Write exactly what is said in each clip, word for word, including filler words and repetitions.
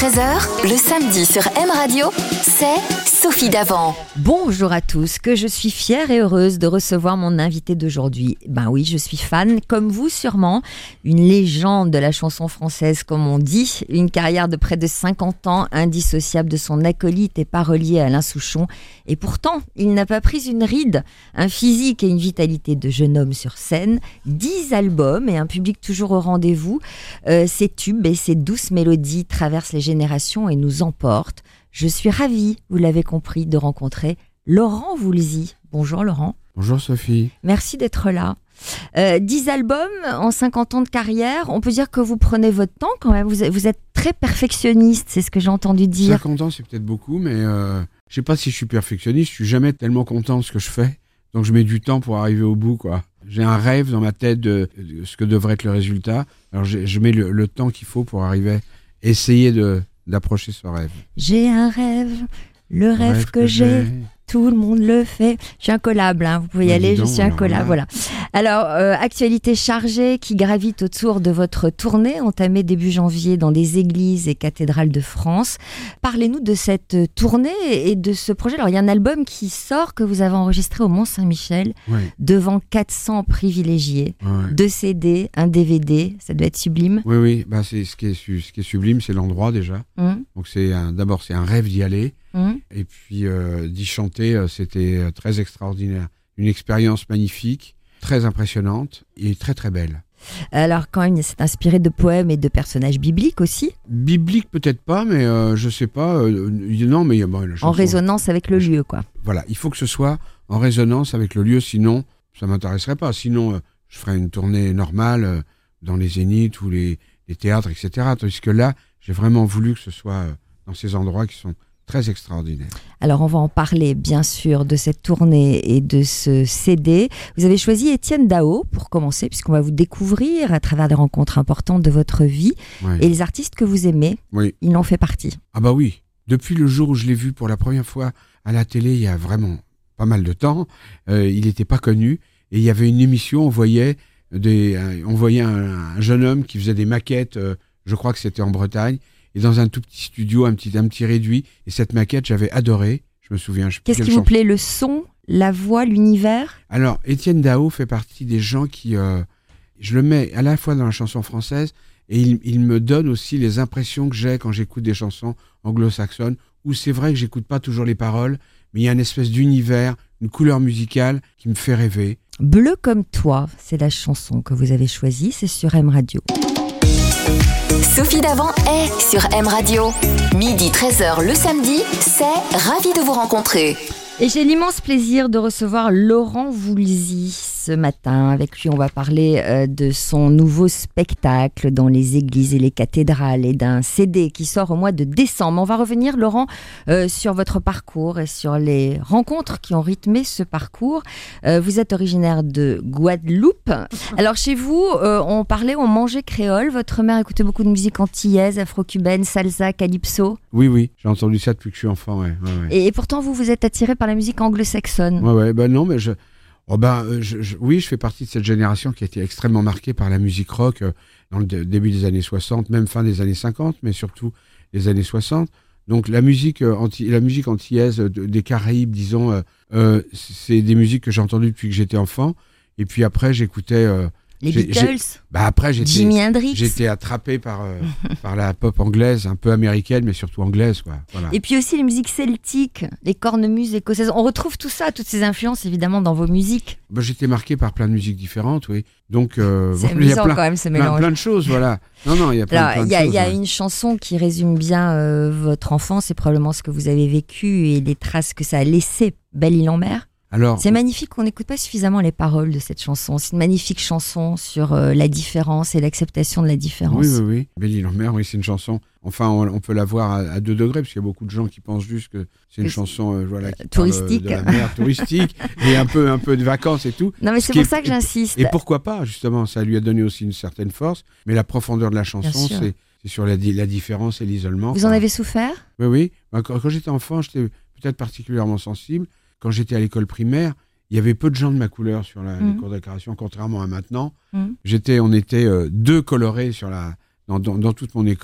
treize heures, le samedi sur M Radio, c'est Sophie Davant. Bonjour à tous, que je suis fière et heureuse de recevoir mon invité d'aujourd'hui. Ben oui, je suis fan, comme vous sûrement, une légende de la chanson française comme on dit, une carrière de près de cinquante ans, indissociable de son acolyte et parolier Alain Souchon. Et pourtant, il n'a pas pris une ride, un physique et une vitalité de jeune homme sur scène, dix albums et un public toujours au rendez-vous. Euh, ses tubes et ses douces mélodies traversent les générations et nous emportent. Je suis ravie, vous l'avez compris, de rencontrer Laurent Voulzy. Bonjour Laurent. Bonjour Sophie. Merci d'être là. Euh, dix albums en cinquante ans de carrière, on peut dire que vous prenez votre temps quand même, vous êtes, vous êtes très perfectionniste, c'est ce que j'ai entendu dire. cinquante ans c'est peut-être beaucoup, mais euh, je sais pas si je suis perfectionniste, je suis jamais tellement content de ce que je fais, donc je mets du temps pour arriver au bout, quoi. J'ai un rêve dans ma tête de, de ce que devrait être le résultat, alors je, je mets le, le temps qu'il faut pour arriver, essayer de, d'approcher ce rêve. J'ai un rêve, le rêve, rêve que, que j'ai... j'ai... Tout le monde le fait. Je suis incollable, hein. Vous pouvez y bah, aller, donc, je suis incollable. Voilà. Alors, euh, actualité chargée qui gravite autour de votre tournée entamée début janvier dans des églises et cathédrales de France. Parlez-nous de cette tournée et de ce projet. Alors, il y a un album qui sort que vous avez enregistré au Mont-Saint-Michel oui. devant quatre cents privilégiés. Oui. Deux C D, un D V D. Ça doit être sublime. Oui, oui. Bah, c'est, ce, qui est, ce qui est sublime, c'est l'endroit déjà. Hum. Donc, c'est un, d'abord, c'est un rêve d'y aller. Mmh. Et puis euh, d'y chanter, euh, c'était euh, très extraordinaire. Une expérience magnifique, très impressionnante et très très belle. Alors quand même, c'est inspiré de poèmes et de personnages bibliques aussi ? Bibliques peut-être pas, mais euh, je sais pas. Euh, non, mais bon, la chanson, en résonance avec le lieu, quoi. Voilà, il faut que ce soit en résonance avec le lieu, sinon ça m'intéresserait pas. Sinon, euh, je ferais une tournée normale euh, dans les zéniths ou les, les théâtres, et cetera. Tandis que là, j'ai vraiment voulu que ce soit euh, dans ces endroits qui sont très extraordinaire. Alors, on va en parler, bien sûr, de cette tournée et de ce C D. Vous avez choisi Étienne Dao pour commencer, puisqu'on va vous découvrir à travers des rencontres importantes de votre vie. Oui. Et les artistes que vous aimez, oui. ils en font partie. Ah bah oui. Depuis le jour où je l'ai vu pour la première fois à la télé, il y a vraiment pas mal de temps, euh, il n'était pas connu. Et il y avait une émission, on voyait, des, euh, on voyait un, un jeune homme qui faisait des maquettes, euh, je crois que c'était en Bretagne, et dans un tout petit studio, un petit, un petit réduit. Et cette maquette, j'avais adoré. Je me souviens. Je Qu'est-ce qui vous plaît ? Le son, la voix, l'univers ? Alors, Étienne Dao fait partie des gens qui... Euh, je le mets à la fois dans la chanson française et il, il me donne aussi les impressions que j'ai quand j'écoute des chansons anglo-saxonnes où c'est vrai que j'écoute pas toujours les paroles, mais il y a une espèce d'univers, une couleur musicale qui me fait rêver. Bleu comme toi, c'est la chanson que vous avez choisie. C'est sur M Radio. Sophie Davant est sur M Radio. Midi treize heures le samedi, c'est ravi de vous rencontrer. Et j'ai l'immense plaisir de recevoir Laurent Voulzy ce matin. Avec lui, on va parler euh, de son nouveau spectacle dans les églises et les cathédrales et d'un C D qui sort au mois de décembre. On va revenir, Laurent, euh, sur votre parcours et sur les rencontres qui ont rythmé ce parcours. Euh, vous êtes originaire de Guadeloupe. Alors chez vous, euh, on parlait, on mangeait créole. Votre mère écoutait beaucoup de musique antillaise, afro-cubaine, salsa, calypso. Oui, oui, j'ai entendu ça depuis que je suis enfant. Ouais, ouais, ouais. Et, et pourtant, vous, vous êtes attiré par la musique anglo-saxonne. Ouais, ouais, ben non, mais je, oh ben, je, je, oui, je fais partie de cette génération qui a été extrêmement marquée par la musique rock euh, dans le d- début des années soixante, même fin des années cinquante, mais surtout les années soixante. Donc la musique, euh, anti, la musique antillaise de, des Caraïbes, disons, euh, euh, c'est des musiques que j'ai entendues depuis que j'étais enfant. Et puis après, j'écoutais... Euh, Les j'ai, Beatles, j'ai, bah après, j'étais, Jimi Hendrix. J'étais attrapé par, euh, par la pop anglaise, un peu américaine, mais surtout anglaise, quoi. Voilà. Et puis aussi les musiques celtiques, les cornemuses écossaises. On retrouve tout ça, toutes ces influences, évidemment, dans vos musiques. Bah, j'étais marqué par plein de musiques différentes, oui. Donc, euh, c'est bon, amusant il y a plein, quand même, ce plein, mélange. plein de choses, voilà. Non, non, il y a plein, Alors, plein de y a, choses. Il y a ouais. une chanson qui résume bien euh, votre enfance et probablement ce que vous avez vécu et les traces que ça a laissé, Belle-Île-en-Mer. Alors, c'est magnifique, on n'écoute pas suffisamment les paroles de cette chanson. C'est une magnifique chanson sur euh, la différence et l'acceptation de la différence. Oui, oui, oui. Belle-Île-en-Mer, oui, c'est une chanson. Enfin, on, on peut la voir à, à deux degrés, parce qu'il y a beaucoup de gens qui pensent juste que c'est une que chanson euh, voilà, qui touristique. parle de la mer, touristique, et un peu, un peu de vacances et tout. Non, mais c'est pour ça que j'insiste. Et, et pourquoi pas, justement, ça lui a donné aussi une certaine force. Mais la profondeur de la chanson, c'est, c'est sur la, la différence et l'isolement. Vous en avez souffert ? Oui, oui. Quand, quand j'étais enfant, j'étais peut-être particulièrement sensible. Quand j'étais à l'école primaire, il y avait peu de gens de ma couleur sur la, mmh. les cours de récréation, contrairement à maintenant. Mmh. J'étais, on était euh, deux colorés sur la, dans, dans, dans toute mon école.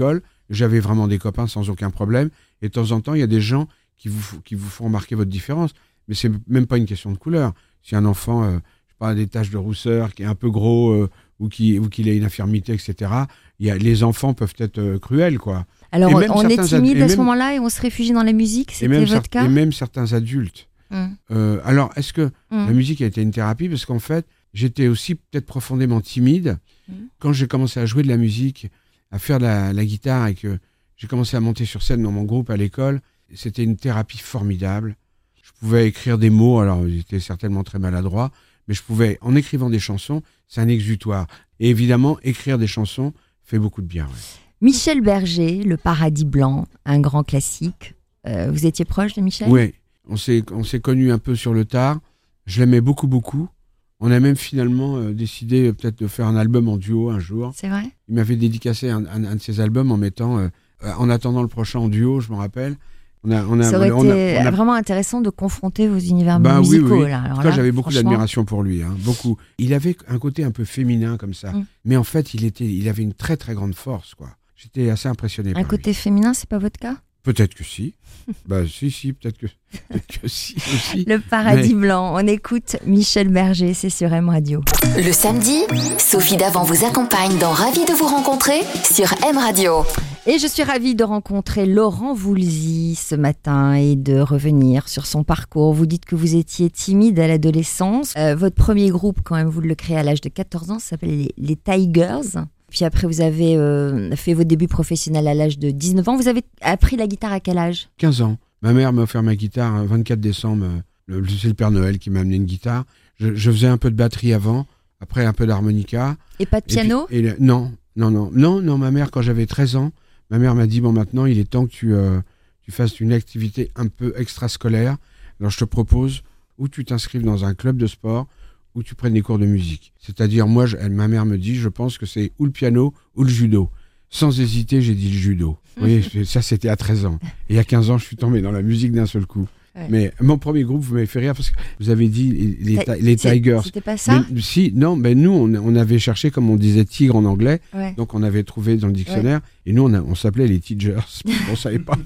j'avais vraiment des copains sans aucun problème. Et de temps en temps, il y a des gens qui vous, qui vous font remarquer votre différence. Mais c'est même pas une question de couleur. Si un enfant, euh, je sais pas, a des taches de rousseur, qui est un peu gros, euh, ou qui, ou qu'il a une infirmité, et cetera, il y a, les enfants peuvent être euh, cruels, quoi. Alors, on, on est timide ad- à ce même, moment-là et on se réfugie dans la musique, c'était même votre cer- cas? Et même certains adultes. Mm. Euh, alors, est-ce que mm. la musique a été une thérapie? Parce qu'en fait, j'étais aussi peut-être profondément timide. Mm. Quand j'ai commencé à jouer de la musique, à faire de la, la guitare et que j'ai commencé à monter sur scène dans mon groupe à l'école, c'était une thérapie formidable. Je pouvais écrire des mots, alors j'étais certainement très maladroit, mais je pouvais, en écrivant des chansons, c'est un exutoire. Et évidemment, écrire des chansons fait beaucoup de bien. Ouais. Michel Berger, Le Paradis Blanc, un grand classique. Euh, vous étiez proche de Michel? Oui, on s'est, on s'est connus un peu sur le tard. Je l'aimais beaucoup, beaucoup. On a même finalement euh, décidé euh, peut-être de faire un album en duo un jour. C'est vrai? Il m'avait dédicacé un, un, un de ses albums en mettant, euh, euh, en attendant le prochain en duo, je me rappelle. On a, on a, Ça aurait on a, été on a, on a... vraiment intéressant de confronter vos univers ben, musicaux. Oui, oui. Là. Alors en tout cas, là, j'avais beaucoup d'admiration pour lui, hein, beaucoup. Il avait un côté un peu féminin comme ça, mm. mais en fait, il, était, il avait une très très grande force, quoi. J'étais assez impressionné par lui. Un côté lui. féminin, c'est pas votre cas? Peut-être que si. bah si, si, peut-être que, peut-être que si aussi. Le Paradis mais... Blanc, on écoute Michel Berger, c'est sur M Radio. Le samedi, Sophie Davant vous accompagne dans Ravi de vous rencontrer sur M Radio. Et je suis ravie de rencontrer Laurent Voulzy ce matin et de revenir sur son parcours. Vous dites que vous étiez timide à l'adolescence. Euh, votre premier groupe, quand même, vous le créez à l'âge de quatorze ans, ça s'appelle les, les Tigers. Puis après, vous avez euh, fait vos débuts professionnels à l'âge de dix-neuf ans. Vous avez appris la guitare à quel âge? quinze ans. Ma mère m'a offert ma guitare le vingt-quatre décembre. Le, c'est le Père Noël qui m'a amené une guitare. Je, je faisais un peu de batterie avant, après un peu d'harmonica. Et pas de piano? Et puis, et le, non, non, non, non, non. Ma mère, quand j'avais treize ans, ma mère m'a dit, bon, maintenant, il est temps que tu, euh, tu fasses une activité un peu extrascolaire. Alors, je te propose, ou tu t'inscrives dans un club de sport, ou tu prennes des cours de musique. C'est-à-dire, moi, je, elle, ma mère me dit, je pense que c'est ou le piano ou le judo. Sans hésiter, j'ai dit le judo. Vous voyez, ça, c'était à treize ans. Et à quinze ans, je suis tombé dans la musique d'un seul coup. Ouais. Mais mon premier groupe, vous m'avez fait rire parce que vous avez dit les, les, les Tigers. C'était pas ça? Mais, si, non, mais nous, on, on avait cherché, comme on disait, tigre en anglais. Ouais. Donc, on avait trouvé dans le dictionnaire. Ouais. Et nous, on, a, on s'appelait les Tigers. On savait pas.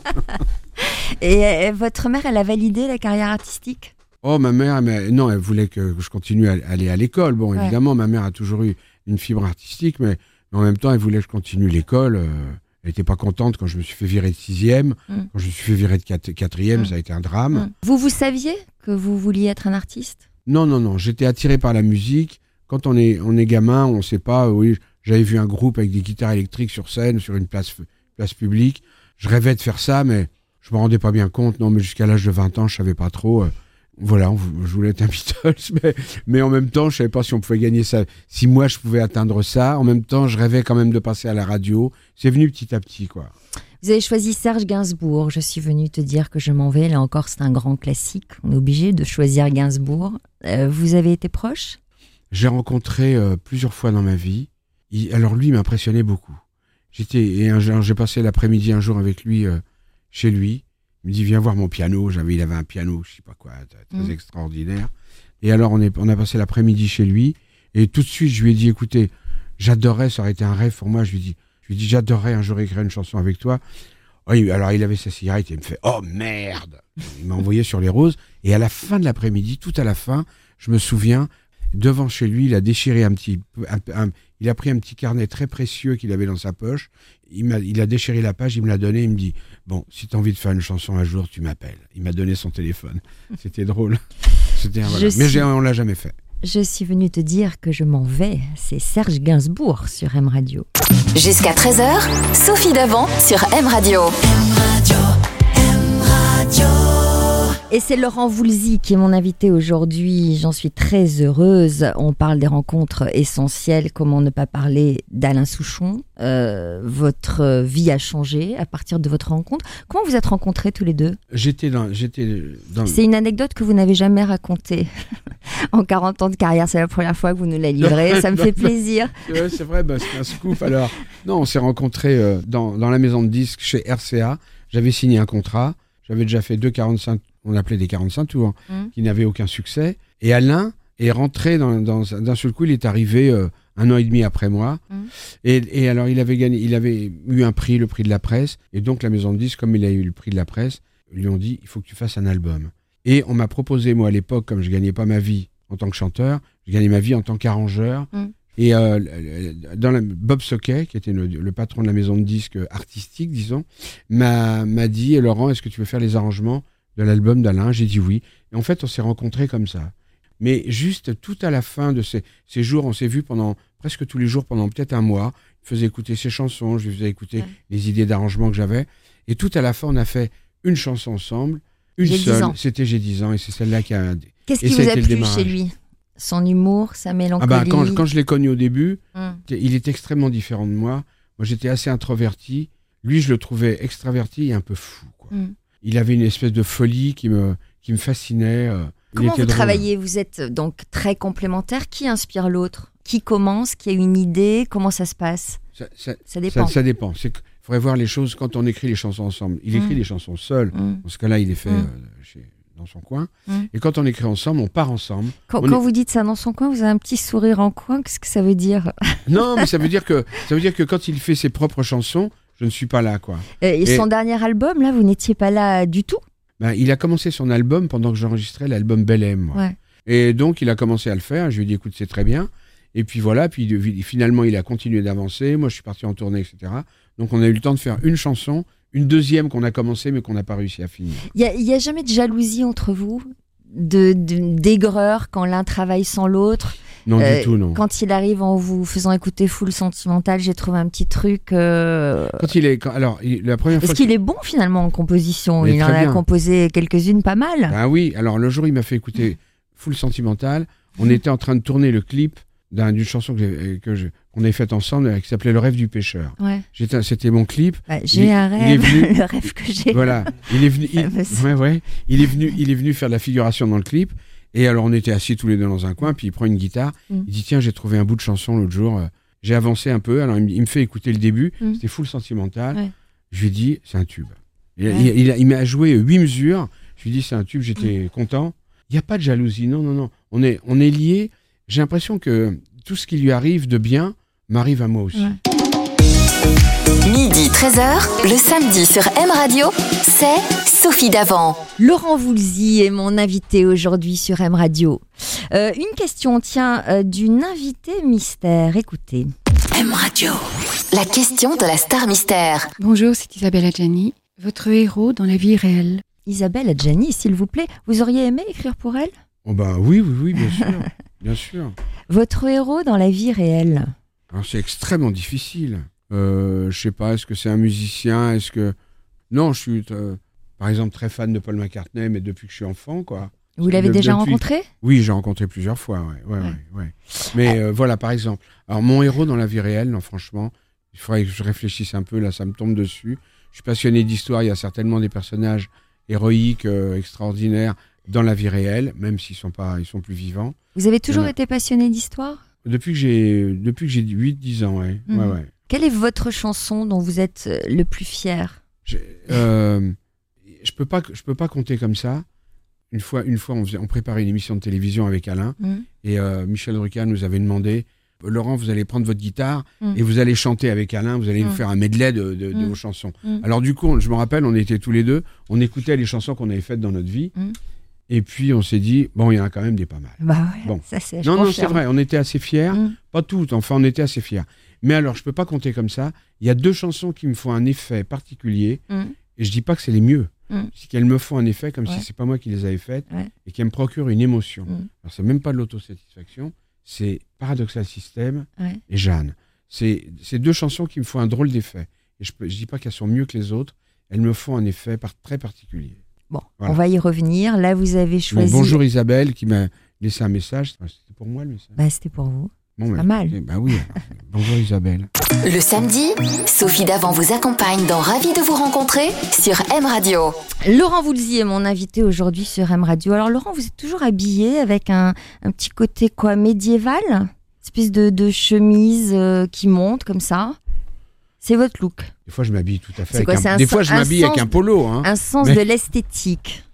et, et votre mère, elle a validé la carrière artistique? Oh, ma mère, mais, non, elle voulait que je continue à aller à l'école. Bon, ouais. Évidemment, ma mère a toujours eu une fibre artistique, mais, mais en même temps, elle voulait que je continue l'école. Euh, elle n'était pas contente quand je me suis fait virer de sixième. Mm. Quand je me suis fait virer de quatre, quatrième, mm. ça a été un drame. Mm. Vous, vous saviez que vous vouliez être un artiste? Non, non, non. J'étais attiré par la musique. Quand on est, on est gamin, on ne sait pas. Oui, j'avais vu un groupe avec des guitares électriques sur scène, sur une place, place publique. Je rêvais de faire ça, mais je me rendais pas bien compte. Non, mais jusqu'à l'âge de vingt ans, je savais pas trop. Euh, Voilà, je voulais être un Beatles, mais, mais en même temps, je savais pas si on pouvait gagner ça, si moi je pouvais atteindre ça. En même temps, je rêvais quand même de passer à la radio. C'est venu petit à petit, quoi. Vous avez choisi Serge Gainsbourg. Je suis venue te dire que je m'en vais. Là encore, c'est un grand classique. On est obligé de choisir Gainsbourg. Euh, vous avez été proche? J'ai rencontré euh, plusieurs fois dans ma vie. Il, alors lui, il m'impressionnait beaucoup. J'étais, et un, j'ai passé l'après-midi un jour avec lui, euh, chez lui. Il me dit, viens voir mon piano. J'avais, il avait un piano, je sais pas quoi, très mmh. extraordinaire. Et alors, on, est, on a passé l'après-midi chez lui. Et tout de suite, je lui ai dit, écoutez, j'adorerais, ça aurait été un rêve pour moi. Je lui ai dit, je lui ai dit j'adorerais un jour écrire une chanson avec toi. Oui, alors, il avait sa cigarette et il me fait, oh merde! Il m'a envoyé sur les roses. Et à la fin de l'après-midi, tout à la fin, je me souviens, devant chez lui, il a déchiré un petit, un, un, il a pris un petit carnet très précieux qu'il avait dans sa poche. Il m'a, il a déchiré la page, il me l'a donné, il me dit, bon, si t'as envie de faire une chanson un jour, tu m'appelles. Il m'a donné son téléphone. C'était drôle. C'était un, voilà. Mais suis... on l'a jamais fait. Je suis venue te dire que je m'en vais. C'est Serge Gainsbourg sur M Radio. Jusqu'à treize heures, Sophie Davant sur M Radio. M Radio, M Radio. Et c'est Laurent Voulzy qui est mon invité aujourd'hui. J'en suis très heureuse. On parle des rencontres essentielles. Comment ne pas parler d'Alain Souchon? euh, Votre vie a changé à partir de votre rencontre. Comment vous êtes rencontrés tous les deux? J'étais dans... J'étais dans... C'est une anecdote que vous n'avez jamais racontée en quarante ans de carrière. C'est la première fois que vous nous la livrez. Ça me fait plaisir. Ouais, c'est vrai, bah, c'est un scoop. Alors, non, on s'est rencontrés euh, dans, dans la maison de disques chez R C A. J'avais signé un contrat. J'avais déjà fait deux quarante-cinq, on appelait des quarante-cinq tours, mmh. qui n'avaient aucun succès. Et Alain est rentré dans, dans, d'un seul coup, il est arrivé euh, un an et demi après moi. Mmh. Et, et alors, il avait gagné, il avait eu un prix, le prix de la presse. Et donc, la maison de disques, comme il a eu le prix de la presse, lui ont dit, il faut que tu fasses un album. Et on m'a proposé, moi, à l'époque, comme je gagnais pas ma vie en tant que chanteur, je gagnais ma vie en tant qu'arrangeur. Mmh. Et euh, dans la, Bob Soquet, qui était le, le patron de la maison de disques artistique, disons, m'a, m'a dit, Laurent, est-ce que tu veux faire les arrangements de l'album d'Alain? J'ai dit oui. Et en fait, on s'est rencontrés comme ça. Mais juste tout à la fin de ces, ces jours, on s'est vus pendant presque tous les jours, pendant peut-être un mois. Je faisais écouter ses chansons, je lui faisais écouter ouais. les idées d'arrangement que j'avais. Et tout à la fin, on a fait une chanson ensemble, une j'ai seule. C'était J'ai dix ans, et c'est celle-là qui a... Qu'est-ce qui vous a plu chez lui? Son humour, sa mélancolie? Ah bah, quand, quand je l'ai connu au début, mm. il est extrêmement différent de moi. Moi, j'étais assez introverti. Lui, je le trouvais extraverti et un peu fou, quoi. Mm. Il avait une espèce de folie qui me, qui me fascinait. Euh, Comment vous drôle. Travaillez? Vous êtes donc très complémentaires. Qui inspire l'autre? Qui commence? Qui a une idée? Comment ça se passe? Ça, ça, ça dépend. Ça, ça dépend. Il faudrait voir les choses quand on écrit les chansons ensemble. Il mmh. écrit les chansons seul. Mmh. Dans ce cas-là, il est fait mmh. euh, chez, dans son coin. Mmh. Et quand on écrit ensemble, on part ensemble. Quand, on quand est... vous dites ça dans son coin, vous avez un petit sourire en coin. Qu'est-ce que ça veut dire? Non, mais ça veut dire que ça veut dire que quand il fait ses propres chansons, je ne suis pas là, quoi. Euh, et, et son dernier album, là, vous n'étiez pas là du tout? Ben, il a commencé son album pendant que j'enregistrais l'album Bel M. Ouais. Et donc, il a commencé à le faire. Je lui ai dit, écoute, c'est très bien. Et puis voilà, puis finalement, il a continué d'avancer. Moi, je suis parti en tournée, et cetera. Donc, on a eu le temps de faire une chanson, une deuxième qu'on a commencé, mais qu'on n'a pas réussi à finir. Il n'y a, a jamais de jalousie entre vous, de, de, d'aigreur quand l'un travaille sans l'autre? Non, euh, du tout, non. Quand il arrive en vous faisant écouter Full Sentimental, j'ai trouvé un petit truc... Euh... Quand il est... Quand, alors, il, la première Est-ce fois... qu'il est bon, finalement, en composition? Mais il en a bien. composé quelques-unes pas mal. Ah oui, alors le jour, il m'a fait écouter Full Sentimental. On mmh. était en train de tourner le clip d'un, d'une chanson que, j'ai, que je, qu'on avait faite ensemble, qui s'appelait Le rêve du pêcheur. Ouais. J'étais, c'était mon clip. Bah, j'ai il, un rêve, venu, le rêve que j'ai. Voilà, il est venu, il, ouais, ouais, il est venu, il est venu faire de la figuration dans le clip. Et alors on était assis tous les deux dans un coin, puis il prend une guitare, mm. il dit tiens, j'ai trouvé un bout de chanson l'autre jour, euh, j'ai avancé un peu, alors il, il me fait écouter le début, mm. c'était Full Sentimental. Ouais. Je lui ai dit c'est un tube. Il, ouais. il, il, il m'a joué huit mesures. Je lui ai dit c'est un tube, j'étais mm. content. Il n'y a pas de jalousie, non, non, non. On est, on est liés. J'ai l'impression que tout ce qui lui arrive de bien m'arrive à moi aussi. Ouais. Midi treize heures, le samedi sur M Radio, c'est Sophie Davant. Laurent Voulzy est mon invité aujourd'hui sur M Radio. Euh, une question, tiens, euh, d'une invitée mystère. Écoutez. M Radio. La question de la star mystère. Bonjour, c'est Isabelle Adjani, votre héros dans la vie réelle. Isabelle Adjani, s'il vous plaît, vous auriez aimé écrire pour elle? Oh bah oui, oui, oui, bien sûr, bien sûr. Votre héros dans la vie réelle? Alors c'est extrêmement difficile. Euh, je sais pas, est-ce que c'est un musicien, est-ce que... Non, je suis, euh, par exemple, très fan de Paul McCartney, mais depuis que je suis enfant, quoi. Vous l'avez de, déjà depuis... rencontré? Oui, j'ai rencontré plusieurs fois, ouais, ouais, ouais. ouais, ouais. Mais euh, voilà, par exemple, alors mon héros dans la vie réelle, non, franchement, il faudrait que je réfléchisse un peu, là, ça me tombe dessus. Je suis passionné d'histoire, il y a certainement des personnages héroïques, euh, extraordinaires, dans la vie réelle, même s'ils sont pas, ils sont plus vivants. Vous avez toujours a... été passionné d'histoire? Depuis que j'ai, depuis que j'ai huit dix ans, ouais. Mmh. ouais, ouais. Quelle est votre chanson dont vous êtes le plus fier? Je euh, je peux pas, je peux pas compter comme ça. Une fois, une fois, on, faisait, on préparait une émission de télévision avec Alain mmh. et euh, Michel Drucker nous avait demandé Laurent, vous allez prendre votre guitare mmh. et vous allez chanter avec Alain, vous allez mmh. nous faire un medley de, de, mmh. de vos chansons. Mmh. Alors du coup, je me rappelle, on était tous les deux, on écoutait les chansons qu'on avait faites dans notre vie. Mmh. Et puis on s'est dit, bon, il y en a quand même des pas mal. Bah ouais, bon. ça c'est. Non, non, c'est vrai, on était assez fiers. Mmh. Pas toutes, enfin, on était assez fiers. Mais alors, je peux pas compter comme ça. Il y a deux chansons qui me font un effet particulier. Mmh. Et je dis pas que c'est les mieux. Mmh. C'est qu'elles me font un effet comme ouais. si c'est pas moi qui les avais faites. Ouais. Et qu'elles me procurent une émotion. Mmh. Alors, c'est même pas de l'autosatisfaction. C'est Paradoxal System ouais. et Jeanne. C'est, c'est deux chansons qui me font un drôle d'effet. Et je, peux, je dis pas qu'elles sont mieux que les autres. Elles me font un effet par, très particulier. Bon, voilà. On va y revenir. Là, vous avez choisi... Bon, bonjour Isabelle, qui m'a laissé un message. C'était pour moi, le message. Bah, c'était pour vous. Bon, bah, pas mal. Bah oui, alors, bonjour Isabelle. Le samedi, Sophie Davant vous accompagne dans Ravi de vous rencontrer sur M Radio. Laurent Voulzy est mon invité aujourd'hui sur M Radio. Alors Laurent, vous êtes toujours habillé avec un, un petit côté quoi, médiéval? Une espèce de, de chemise euh, qui monte comme ça. C'est votre look. Des fois, je m'habille tout à fait. C'est quoi, avec un... un Des sen- fois, je m'habille sens, avec un polo. Hein. Un sens mais... de l'esthétique.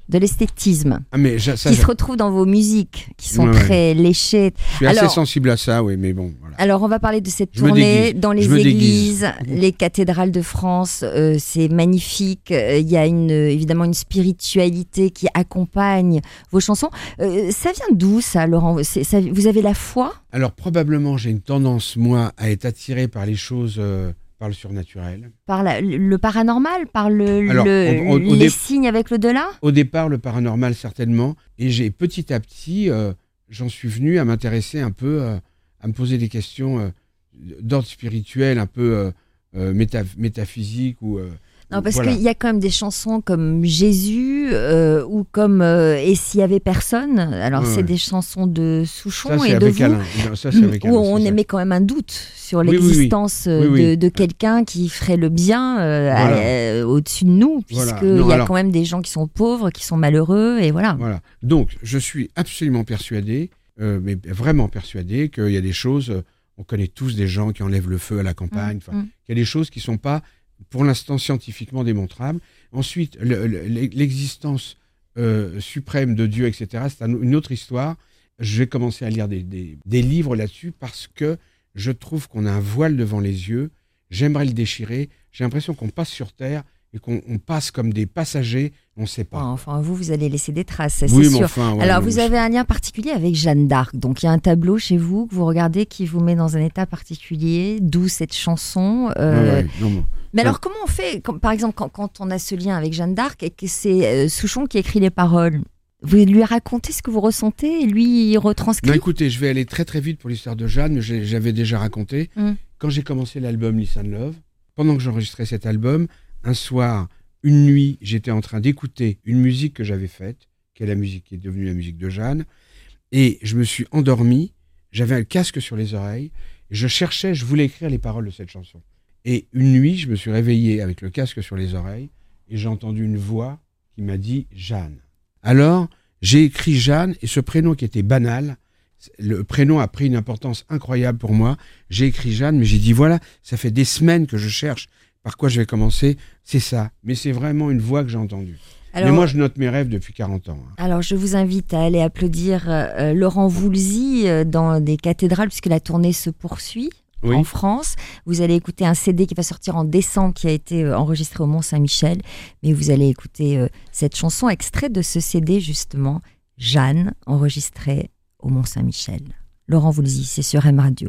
de l'esthétisme, Ah, mais ça, ça, qui je... se retrouve dans vos musiques, qui sont Ouais, ouais. très léchées. je suis Alors, assez sensible à ça, oui, mais bon, voilà. alors, on va parler de cette Je me tournée déguise. dans les Je me églises, déguise. les cathédrales de France. Euh, c'est magnifique. Euh, Il y a une, évidemment une spiritualité qui accompagne vos chansons. Euh, ça vient d'où, ça, Laurent? C'est- ça- Vous avez la foi? Alors, probablement, j'ai une tendance, moi, à être attiré par les choses, euh, par le surnaturel. Par la- le paranormal? Par le, Alors, le- au- au- au les dé- signes avec l'au-delà? Au départ, le paranormal, certainement. Et j'ai petit à petit, euh, j'en suis venu à m'intéresser un peu, euh, à me poser des questions euh, d'ordre spirituel, un peu euh, euh, méta- métaphysique. Ou, euh, Non, parce voilà. qu'il y a quand même des chansons comme Jésus euh, ou comme euh, Et s'il y avait personne. Alors, Ouais, c'est ouais. des chansons de Souchon Ça, c'est et de avec vous. Alain. Non, ça, c'est avec Où Alain, on c'est ça. émet quand même un doute sur Oui, oui, oui. l'existence euh, Oui, oui. de, de quelqu'un qui ferait le bien euh, à- Voilà. euh, au-dessus de nous, Voilà. puisqu'il Non, y a alors- quand même des gens qui sont pauvres, qui sont malheureux, et voilà. Voilà. Donc, je suis absolument persuadé, euh, mais vraiment persuadé, qu'il y a des choses. euh, on connaît tous des gens qui enlèvent le feu à la campagne. Enfin, Mm. il y a des choses qui ne sont pas, pour l'instant, scientifiquement démontrables. Ensuite, le- le- l'existence euh, suprême de Dieu, et cetera, c'est un- une autre histoire. Je vais commencer à lire des, des- des livres là-dessus parce que je trouve qu'on a un voile devant les yeux. J'aimerais le déchirer. J'ai l'impression qu'on passe sur Terre et qu'on on passe comme des passagers. On ne sait pas. Enfin, vous, vous allez laisser des traces, ça, oui, c'est mais sûr. enfin. ouais, Alors, non, vous mais- avez un lien particulier avec Jeanne d'Arc. Donc, il y a un tableau chez vous que vous regardez qui vous met dans un état particulier, d'où cette chanson. euh, Ouais, ouais, non, non. Mais Ouais. alors, comment on fait, quand- par exemple, quand, quand on a ce lien avec Jeanne d'Arc et que c'est euh, Souchon qui écrit les paroles, vous lui racontez ce que vous ressentez et lui, il retranscrit? Non, écoutez, je vais aller très très vite pour l'histoire de Jeanne, mais j'ai- j'avais déjà raconté. Mm. Quand j'ai commencé l'album Listen Love, pendant que j'enregistrais cet album, un soir, une nuit, j'étais en train d'écouter une musique que j'avais faite, qui est la musique qui est devenue la musique de Jeanne, et je me suis endormi, j'avais un casque sur les oreilles, et je cherchais, je voulais écrire les paroles de cette chanson. Et une nuit, je me suis réveillé avec le casque sur les oreilles, et j'ai entendu une voix qui m'a dit « Jeanne ». Alors, j'ai écrit Jeanne, et ce prénom qui était banal, le prénom a pris une importance incroyable pour moi. J'ai écrit Jeanne, mais j'ai dit voilà, ça fait des semaines que je cherche par quoi je vais commencer. C'est ça. Mais c'est vraiment une voix que j'ai entendue. Alors, mais moi, je note mes rêves depuis quarante ans. hein. alors, je vous invite à aller applaudir euh, Laurent Voulzy euh, dans des cathédrales, puisque la tournée se poursuit. Oui. En France. Vous allez écouter un C D qui va sortir en décembre, qui a été euh, enregistré au Mont-Saint-Michel. Mais vous allez écouter euh, cette chanson, extrait de ce C D, justement, Jeanne, enregistrée au Mont-Saint-Michel. Laurent Voulzy, c'est sur M Radio.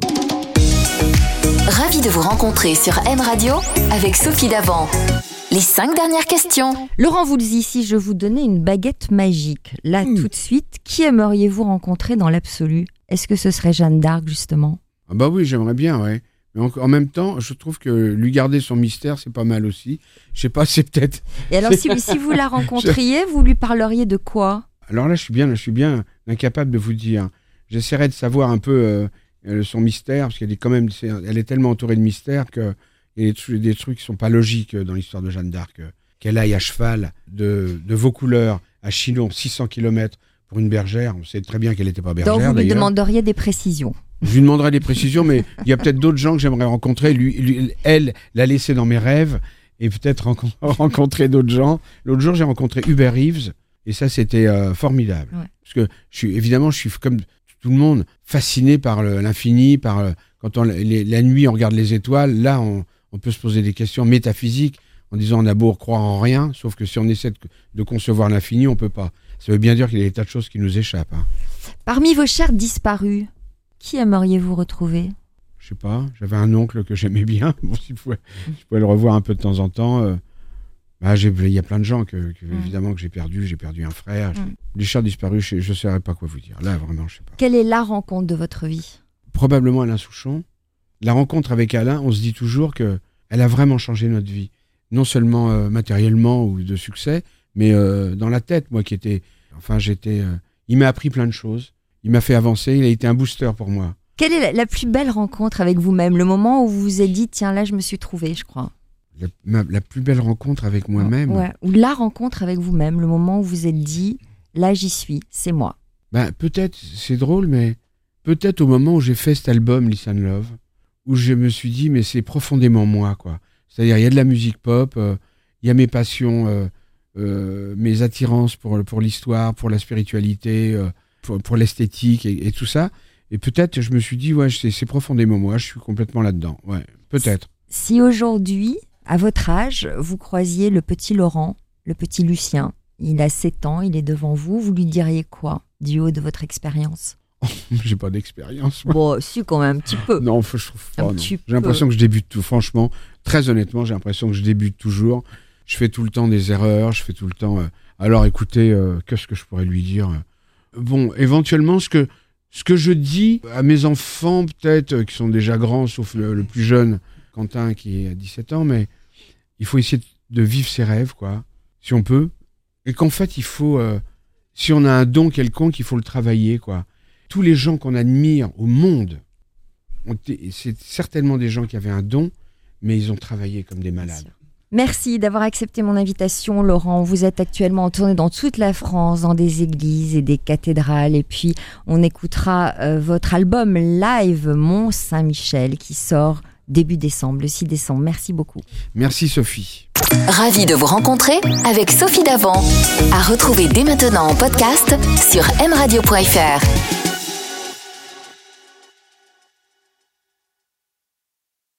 Ravi de vous rencontrer sur M Radio avec Sophie Davant. Les cinq dernières questions. Laurent Voulzy, si je vous donnais une baguette magique, là, Mmh. tout de suite, qui aimeriez-vous rencontrer dans l'absolu? Est-ce que ce serait Jeanne d'Arc, justement? Ah bah oui, j'aimerais bien, ouais. Mais en, en même temps, je trouve que lui garder son mystère, c'est pas mal aussi. Je sais pas, c'est peut-être... Et alors, si, si vous la rencontriez, vous lui parleriez de quoi? Alors là, je suis bien, je suis bien incapable de vous dire. J'essaierai de savoir un peu euh, euh, son mystère, parce qu'elle est quand même, c'est- elle est tellement entourée de mystères que il y a des, tru- des trucs qui sont pas logiques euh, dans l'histoire de Jeanne d'Arc. euh, Qu'elle aille à cheval de, de Vaucouleurs à Chinon, six cents kilomètres pour une bergère. On sait très bien qu'elle n'était pas bergère. Donc, vous lui d'ailleurs. demanderiez des précisions. Je lui demanderai des précisions, mais il y a peut-être d'autres gens que j'aimerais rencontrer. Lui, lui- elle l'a laissé dans mes rêves et peut-être renco- rencontrer d'autres gens. L'autre jour, j'ai rencontré Hubert Reeves et ça, c'était euh, formidable. Ouais. Parce que je suis, évidemment, je suis comme tout le monde fasciné par le- l'infini, par euh, quand on, les- la nuit, on regarde les étoiles. Là, on, on peut se poser des questions métaphysiques en disant on a beau croire en rien, sauf que si on essaie de, de concevoir l'infini, on peut pas. Ça veut bien dire qu'il y a des tas de choses qui nous échappent. Hein. Parmi vos chers disparus, qui aimeriez-vous retrouver? Je sais pas, j'avais un oncle que j'aimais bien. Bon, si je pouvais, je pouvais le revoir un peu de temps en temps. euh, bah, j'ai- il y a plein de gens que, que, Mm. évidemment que j'ai perdu. J'ai perdu un frère. Mm. Les chats disparus, je ne saurais pas quoi vous dire. Là, vraiment, je sais pas. Quelle est la rencontre de votre vie? Probablement Alain Souchon. La rencontre avec Alain, on se dit toujours que elle a vraiment changé notre vie. Non seulement euh, matériellement ou de succès, mais euh, dans la tête, moi qui étais... Enfin, j'étais... euh, il m'a appris plein de choses. Il m'a fait avancer. Il a été un booster pour moi. Quelle est la, la plus belle rencontre avec vous-même? Le moment où vous vous êtes dit, tiens, là, je me suis trouvé, je crois. La, ma- la plus belle rencontre avec moi-même. Ouais. Ou la rencontre avec vous-même, le moment où vous vous êtes dit, là, j'y suis, c'est moi. Ben, peut-être, c'est drôle, mais peut-être au moment où j'ai fait cet album Listen Love, où je me suis dit, mais c'est profondément moi, quoi. C'est-à-dire, il y a de la musique pop, euh, il y a mes passions euh, euh, mes attirances pour, pour l'histoire, pour la spiritualité, euh, pour, pour l'esthétique et, et tout ça. Et peut-être, je me suis dit, ouais, c'est, c'est profondément moi, je suis complètement là-dedans. Ouais, peut-être. Si aujourd'hui, à votre âge, vous croisiez le petit Laurent, le petit Lucien, il a sept ans, il est devant vous, vous lui diriez quoi du haut de votre expérience? J'ai pas d'expérience. Moi. Bon, si, quand même, un petit peu. Non, je trouve pas. Non. J'ai peu. l'impression que je débute tout. Franchement, très honnêtement, j'ai l'impression que je débute toujours. Je fais tout le temps des erreurs, je fais tout le temps. Euh, alors, écoutez, euh, qu'est-ce que je pourrais lui dire? Bon, éventuellement, ce que ce que je dis à mes enfants, peut-être, euh, qui sont déjà grands, sauf le, le plus jeune, Quentin, qui a dix-sept ans, mais il faut essayer de vivre ses rêves, quoi, si on peut, et qu'en fait, il faut, euh, si on a un don quelconque, il faut le travailler, quoi. Tous les gens qu'on admire au monde, ont t- c'est certainement des gens qui avaient un don, mais ils ont travaillé comme des malades. Merci d'avoir accepté mon invitation, Laurent. Vous êtes actuellement en tournée dans toute la France, dans des églises et des cathédrales. Et puis, on écoutera euh, votre album live, Mont-Saint-Michel, qui sort début décembre, le six décembre. Merci beaucoup. Merci, Sophie. Ravi de vous rencontrer avec Sophie Davant. À retrouver dès maintenant en podcast sur m radio point f r.